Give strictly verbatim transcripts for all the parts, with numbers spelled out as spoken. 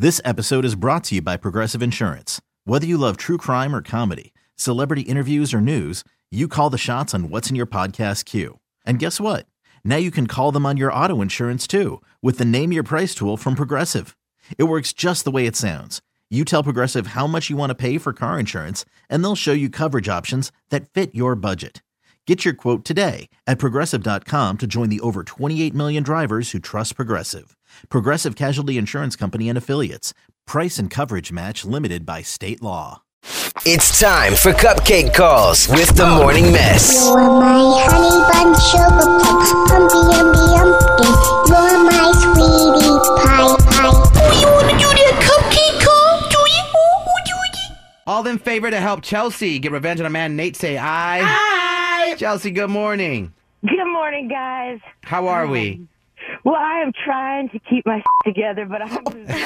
This episode is brought to you by Progressive Insurance. Whether you love true crime or comedy, celebrity interviews or news, you call the shots on what's in your podcast queue. And guess what? Now you can call them on your auto insurance too with the Name Your Price tool from Progressive. It works just the way it sounds. You tell Progressive how much you want to pay for car insurance, and they'll show you coverage options that fit your budget. Get your quote today at Progressive dot com to join the over twenty-eight million drivers who trust Progressive. Progressive Casualty Insurance Company and Affiliates. Price and coverage match limited by state law. It's time for Cupcake Calls with the Morning Mess. You're my honey bun, sugar plum, pumpy umby umpkin. You're my sweetie pie pie. Oh, you want to do that cupcake call? Do you? Oh, do you? All in favor to help Chelsea get revenge on a man. Nate, say aye. Hi. Chelsea, good morning. Good morning, guys. How are we? Well, I am trying to keep my together, but I'm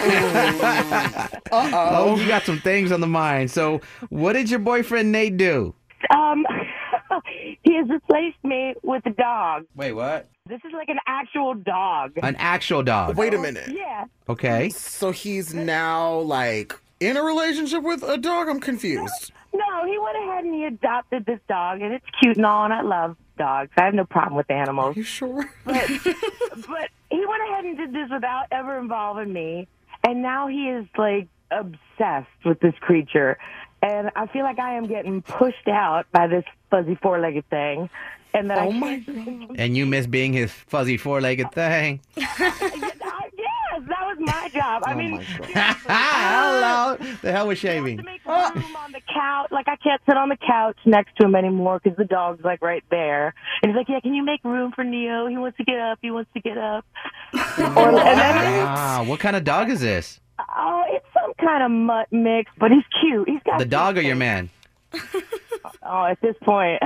Uh-oh. You got some things on the mind. So what did your boyfriend Nate do? um, he has replaced me with a dog. Wait, what? This is like an actual dog. An actual dog. Wait a minute. Yeah. Okay. So he's now like in a relationship with a dog? I'm confused. No, he went ahead and he adopted this dog, and it's cute and all, and I love dogs. I have no problem with animals. You sure? But, but he went ahead and did this without ever involving me, and now he is, like, obsessed with this creature. And I feel like I am getting pushed out by this fuzzy four-legged thing. And that Oh, I my can't- God. And you miss being his fuzzy four-legged thing. Yes, that was my job. I Oh, mean, my God. seriously. Hello. The hell with I have shaving. to make room on the couch. Like, I can't sit on the couch next to him anymore because the dog's, like, right there. And he's like, yeah, can you make room for Neo? He wants to get up. He wants to get up. Or, and then, Ah, what kind of dog is this? oh, it's some kind of mutt mix, but he's cute. He's got The dog or cute your things. man? Oh, at this point.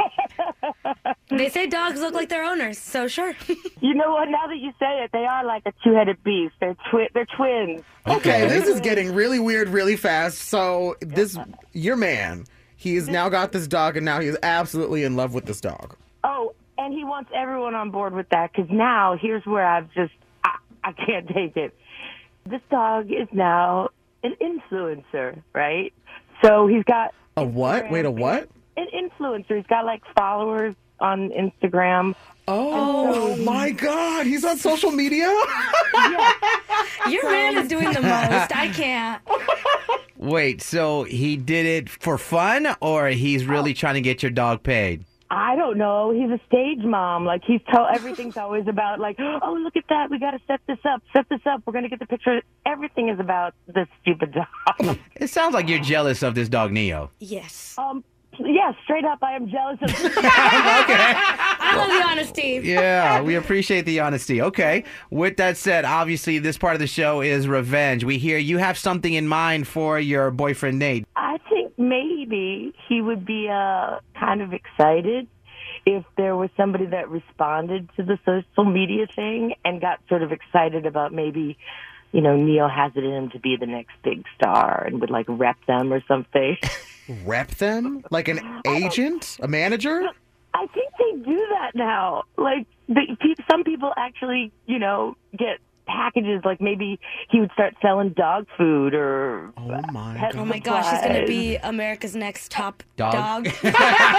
They say dogs look like their owners, so sure. You know what? Now that you say it, they are like a two-headed beast. They're twi- They're twins. Okay, this is getting really weird really fast. So this, your man, he's now got this dog and now he's absolutely in love with this dog. Oh, and he wants everyone on board with that because now here's where I've just, I, I can't take it. This dog is now an influencer, right? So he's got A what? Wait, a what? an influencer. He's got like followers on Instagram. Oh, my God. He's on social media? Your man is doing the most. I can't. Wait, so he did it for fun or he's really trying to get your dog paid? I don't know. He's a stage mom. Like, he's told everything's always about, like, oh, look at that. We got to set this up. Set this up. We're going to get the picture. Everything is about this stupid dog. It sounds like you're jealous of this dog, Neo. Yes. um, yeah, straight up, I am jealous of this. I love the honesty. Yeah, we appreciate the honesty. Okay. With that said, obviously, this part of the show is revenge. We hear you have something in mind for your boyfriend, Nate. I think maybe he would be uh, kind of excited if there was somebody that responded to the social media thing and got sort of excited about maybe, you know, Neil has it in him to be the next big star and would, like, rep them or something. Rep them? Like an agent? A manager? I think they do that now. Like, the, pe- some people actually, you know, get packages. Like, maybe he would start selling dog food or Oh, my pet God. Oh my gosh, he's going to supplies. be America's next top Dog. dog.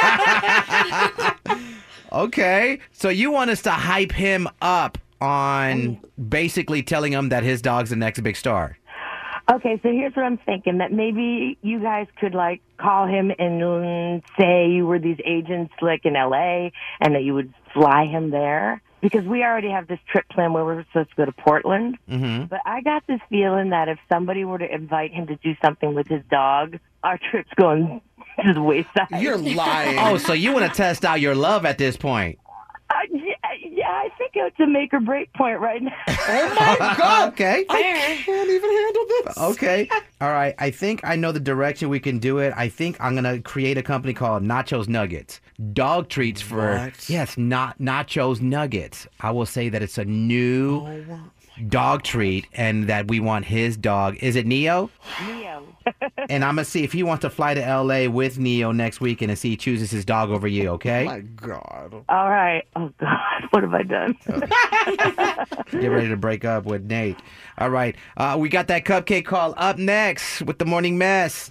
Okay. So you want us to hype him up on basically telling him that his dog's the next big star. Okay, so here's what I'm thinking, that maybe you guys could, like, call him and um, say you were these agents, like, in L A, and that you would fly him there. Because we already have this trip plan where we're supposed to go to Portland. Mm-hmm. But I got this feeling that if somebody were to invite him to do something with his dog, our trip's going to the wayside. You're lying. Oh, so you want to test out your love at this point? Uh, yeah, yeah, I think it's a make or break point right now. Oh, my God. Okay. Fair. Can't even handle this. Okay. All right. I think I know the direction we can do it. I think I'm going to create a company called Nachos Nuggets. Dog treats for, What? yes, not Nachos Nuggets. I will say that it's a new Oh, dog treat and that we want his dog. Is it Neo? Neo. and I'm going to see if he wants to fly to L A with Neo next weekend and see he chooses his dog over you, okay? Oh, my God. All right. Oh, God. What have I done? Get ready to break up with Nate. All right. Uh, we got that cupcake call up next with the morning mess.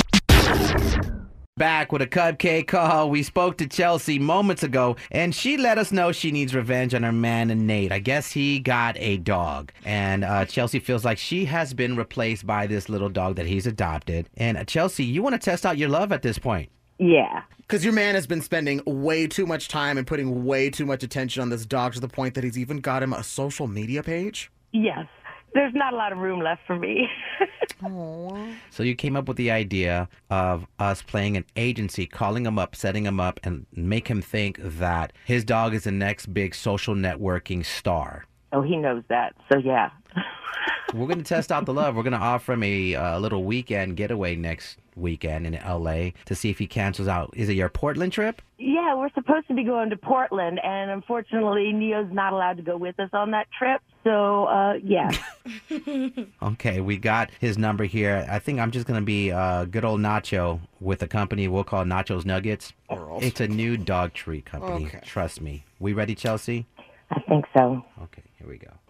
Back with a cupcake call. We spoke to Chelsea moments ago, and she let us know she needs revenge on her man and Nate. I guess he got a dog, and uh, Chelsea feels like she has been replaced by this little dog that he's adopted. And uh, Chelsea, you want to test out your love at this point? Yeah. Because your man has been spending way too much time and putting way too much attention on this dog to the point that he's even got him a social media page. Yes. There's not a lot of room left for me. So you came up with the idea of us playing an agency, calling him up, setting him up, and make him think that his dog is the next big social networking star. Oh, he knows that. So, yeah. We're going to test out the love. We're going to offer him a uh, little weekend getaway next weekend in L A to see if he cancels out. Is it your Portland trip? Yeah, we're supposed to be going to Portland, and unfortunately, Neo's not allowed to go with us on that trip. So, uh, yeah. Okay, we got his number here. I think I'm just going to be uh, good old Nacho with a company we'll call Nacho's Nuggets. Girls. It's a new dog treat company. Okay. Trust me. We ready, Chelsea? I think so. Okay, here we go.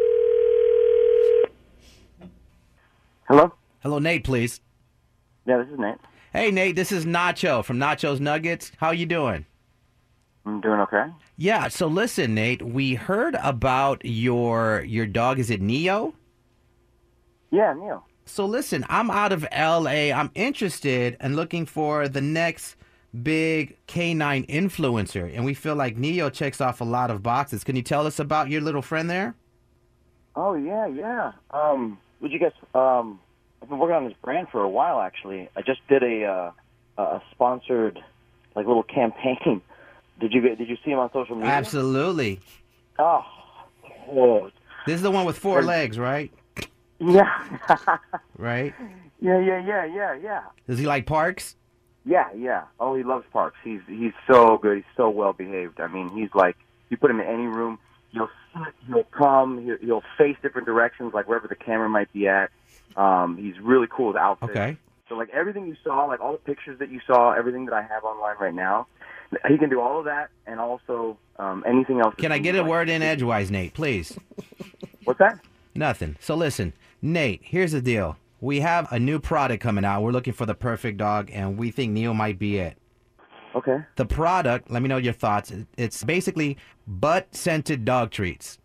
Hello? Hello, Nate, please. Yeah, this is Nate. Hey, Nate, this is Nacho from Nacho's Nuggets. How you doing? I'm doing okay. Yeah, so listen, Nate, we heard about your your dog. Is it Neo? Yeah, Neil. So listen, I'm out of L A. I'm interested in looking for the next big canine influencer, and we feel like Neo checks off a lot of boxes. Can you tell us about your little friend there? Oh, yeah, yeah. Um, would you guys, um, I've been working on this brand for a while, actually. I just did a, uh, a sponsored, like, little campaign. Did you did you see him on social media? Absolutely. Oh, oh. This is the one with four legs, right? Yeah. Right? Yeah, yeah, yeah, yeah, yeah. Does he like parks? Yeah, yeah. Oh, he loves parks. He's he's so good. He's so well behaved. I mean, he's like, you put him in any room, he'll sit, he'll come, he'll, he'll face different directions, like wherever the camera might be at. Um, he's really cool with outfits. Okay. So, like, everything you saw, like all the pictures that you saw, everything that I have online right now, he can do all of that and also um, anything else. Can I get a like. word in edgewise, Nate, please? What's that? Nothing. So listen, Nate, here's the deal. We have a new product coming out. We're looking for the perfect dog, and we think Neo might be it. Okay. The product, let me know your thoughts. It's basically butt-scented dog treats.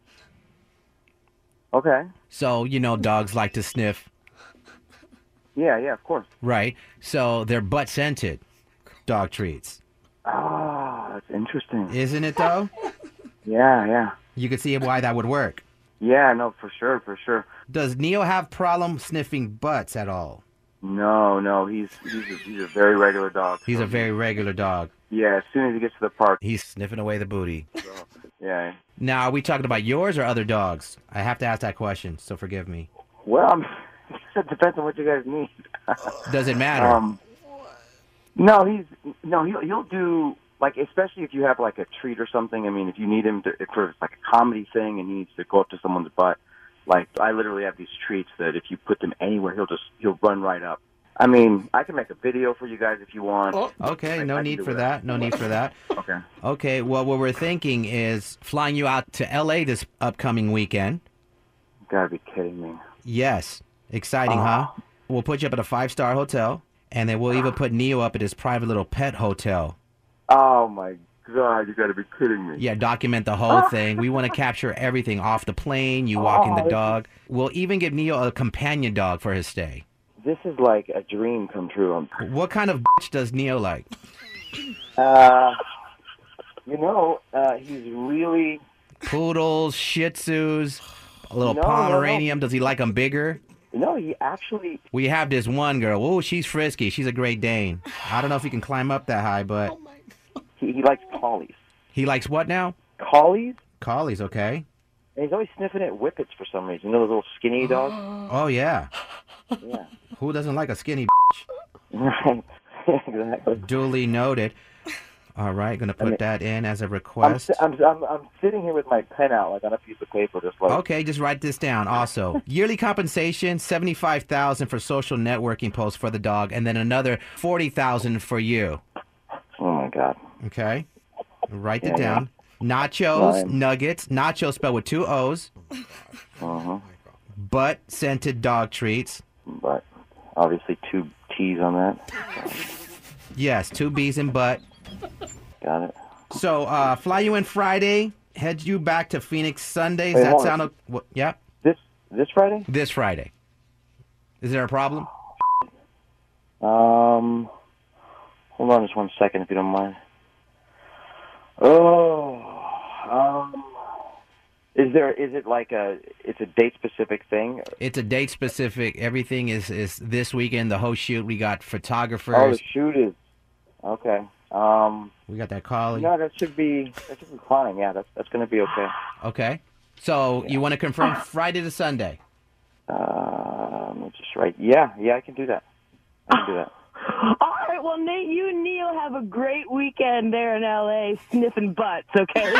Okay. So, you know, dogs like to sniff. Yeah, yeah, of course. Right. So they're butt-scented dog treats. Oh, that's interesting. Isn't it, though? Yeah, yeah. You could see why that would work. Yeah, no, for sure, for sure. Does Neo have problem sniffing butts at all? No, no, he's he's a, he's a very regular dog. He's a very regular dog. Yeah, as soon as he gets to the park. He's sniffing away the booty. So, yeah. Now, are we talking about yours or other dogs? I have to ask that question, so forgive me. Well, I'm, it depends on what you guys need. Does it matter? Um, no, he's no, he'll he'll do, like, especially if you have like a treat or something. I mean, if you need him to, for like a comedy thing and he needs to go up to someone's butt, like I literally have these treats that if you put them anywhere, he'll just he'll run right up. I mean, I can make a video for you guys if you want. Oh, okay, I, no I need for that. No need for that. Okay. Okay, well, what we're thinking is flying you out to L A this upcoming weekend. You gotta be kidding me. Yes. Exciting, Oh. huh? We'll put you up at a five-star hotel, and then we'll even put Neo up at his private little pet hotel. Oh, my God, you gotta be kidding me. Yeah, document the whole thing. We want to capture everything off the plane, you walking the Oh, dog. We'll even give Neo a companion dog for his stay. This is like a dream come true. I'm, What kind of bitch does Neo like? uh, you know, uh, he's really... Poodles, Shih Tzus, a little No, no, no. Pomeranian. Does he like them bigger? No, he actually... We have this one girl. Oh, she's frisky. She's a Great Dane. I don't know if he can climb up that high, but He, he likes collies. he likes what now? Collies? Collies, okay. And he's always sniffing at whippets for some reason. You know those little skinny dogs? Oh, yeah. Yeah. Who doesn't like a skinny Right. Exactly. Duly noted. All right, gonna put I mean, that in as a I'm, request. si- I'm, I'm I'm sitting here with my pen out, like on a piece of paper, just like. Okay, just write this down. Also, yearly compensation seventy-five thousand for social networking posts for the dog, and then another forty thousand for you. Oh my God. Okay, write Yeah, it down. Nachos, Right. nuggets, nachos spelled with two O's. Uh-huh. Butt scented dog treats. But obviously two T's on that. Yes, two B's in butt. Got it. So, uh, fly you in Friday, head you back to Phoenix Sunday. Does Wait, that hold sound on. okay? What, yeah, This this Friday? this Friday. Is there a problem? Um, hold on just one second if you don't mind. Oh, um, is there? Is it like a? It's a date specific thing. It's a date specific. Everything is, is this weekend. The whole shoot. We got photographers. Oh, the shoot is okay. Um, we got that call. no, that should be that should be fine. Yeah, that's that's gonna be okay. Okay. So you want to confirm Friday to Sunday? Uh, let me just write. Yeah, yeah, I can do that. I can do that. All right, well, Nate, you and Neil have a great weekend there in L A sniffing butts, okay?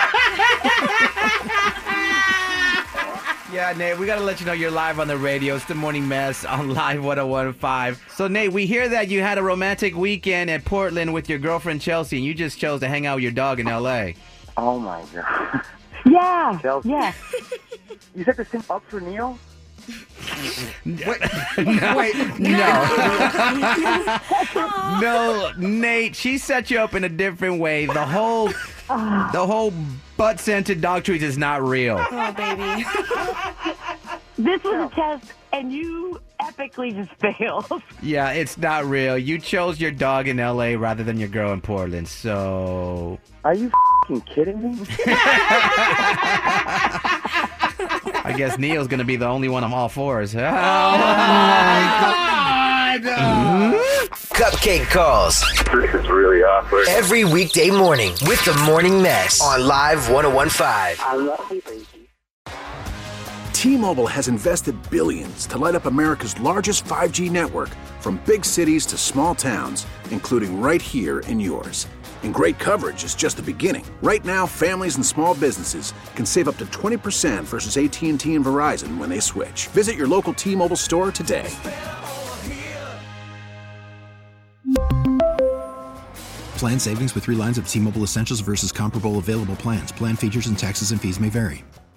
Yeah, Nate, we got to let you know you're live on the radio. It's the Morning Mess on Live one oh one point five. So, Nate, we hear that you had a romantic weekend at Portland with your girlfriend, Chelsea, and you just chose to hang out with your dog in L A. Oh, my God. Yeah, Chelsea. yeah. You set this thing up for Neil? Wait, No. wait. No. No, Nate, she set you up in a different way. The whole the whole butt scented dog treats is not real. Oh, baby. This was a test, and you epically just failed. Yeah, it's not real. You chose your dog in L A rather than your girl in Portland, so Are you f***ing kidding me? I guess Neil's gonna be the only one on all fours. Oh, Cupcake Calls. This is really awkward. Every weekday morning with the Morning Mess on Live one oh one point five. I love you, baby. T-Mobile has invested billions to light up America's largest five G network, from big cities to small towns, including right here in yours. And great coverage is just the beginning. Right now, families and small businesses can save up to twenty percent versus A T and T and Verizon when they switch. Visit your local T-Mobile store today. Plan savings with three lines of T-Mobile Essentials versus comparable available plans. Plan features and taxes and fees may vary.